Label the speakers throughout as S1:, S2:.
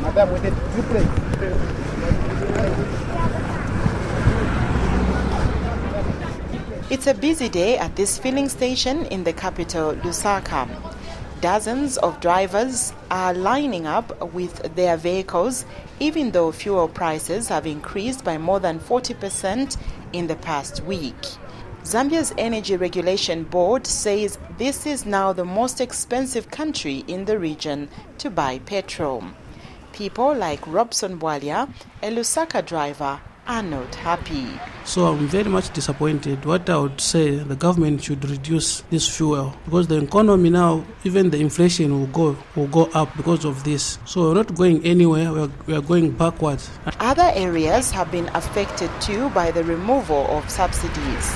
S1: It's a busy day at this filling station in the capital, Lusaka. Dozens of drivers are lining up with their vehicles, even though fuel prices have increased by more than 40% in the past week. Zambia's Energy Regulation Board says this is now the most expensive country in the region to buy petrol. People like Robson Bwalia, a Lusaka driver, are not happy.
S2: So I'm very much disappointed. What I would say, the government should reduce this fuel because the economy now, even the inflation will go up because of this. So we're not going anywhere, we are going backwards.
S1: Other areas have been affected too by the removal of subsidies.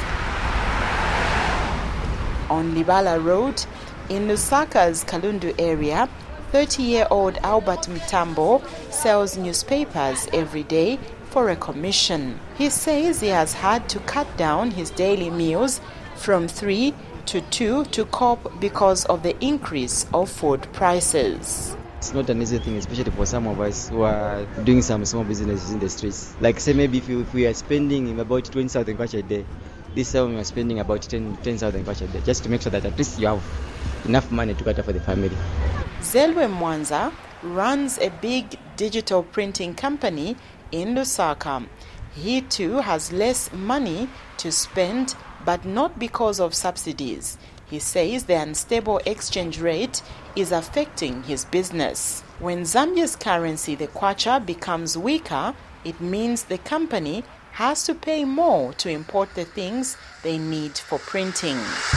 S1: On Libala Road, in Lusaka's Kalundu area, 30-year-old Albert Mitambo sells newspapers every day for a commission. He says he has had to cut down his daily meals from 3 to 2 to cope because of the increase of food prices.
S3: It's not an easy thing, especially for some of us who are doing some small businesses in the streets. Like say maybe if we are spending about 20,000 kwacha a day, this time we are spending about 10,000 kwacha a day, just to make sure that at least you have enough money to cater for the family.
S1: Zelwe Mwanza runs a big digital printing company in Lusaka. He too has less money to spend, but not because of subsidies. He says the unstable exchange rate is affecting his business. When Zambia's currency, the kwacha, becomes weaker, it means the company has to pay more to import the things they need for printing.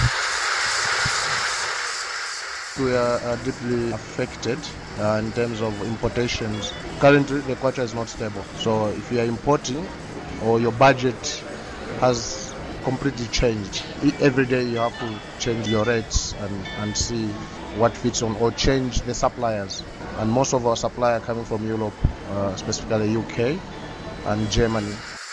S4: We are deeply affected in terms of importations. Currently, the kwacha is not stable. So if you are importing or your budget has completely changed, every day you have to change your rates and see what fits on or change the suppliers. And most of our suppliers are coming from Europe, specifically UK and Germany.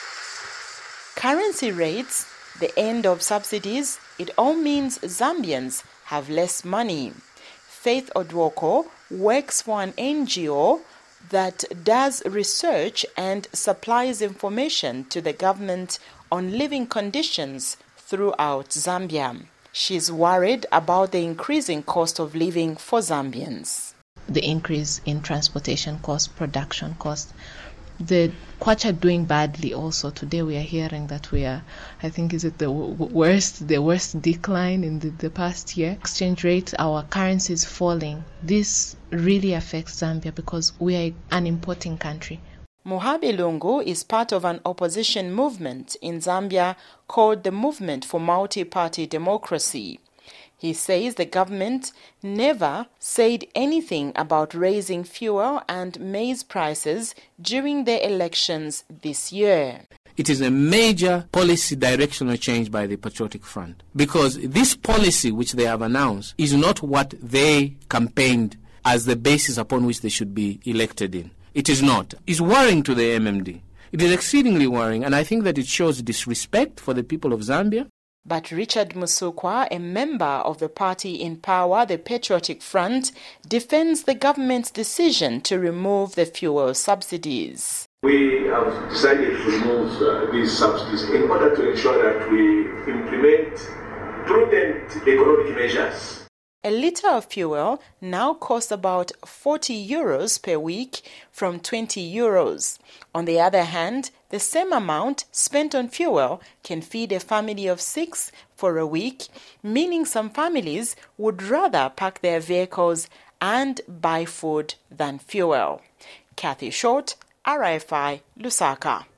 S1: Currency rates, the end of subsidies, it all means Zambians have less money. Faith Odwoko works for an NGO that does research and supplies information to the government on living conditions throughout Zambia. She's worried about the increasing cost of living for Zambians.
S5: The increase in transportation costs, production costs, the kwacha doing badly also. Today we are hearing that we are, I think, is it the worst decline in the past year. Exchange rate, our currency is falling. This really affects Zambia because we are an importing country.
S1: Muhabe Lungu is part of an opposition movement in Zambia called the Movement for Multi-Party Democracy. He says the government never said anything about raising fuel and maize prices during the elections this year.
S6: It is a major policy directional change by the Patriotic Front because this policy which they have announced is not what they campaigned as the basis upon which they should be elected in. It is not. It's worrying to the MMD. It is exceedingly worrying, and I think that it shows disrespect for the people of Zambia.
S1: But Richard Musukwa, a member of the party in power, the Patriotic Front, defends the government's decision to remove the fuel subsidies.
S7: We have decided to remove these subsidies in order to ensure that we implement prudent economic measures.
S1: A litre of fuel now costs about 40 euros per week from 20 euros. On the other hand, the same amount spent on fuel can feed a family of 6 for a week, meaning some families would rather park their vehicles and buy food than fuel. Kathy Short, RFI, Lusaka.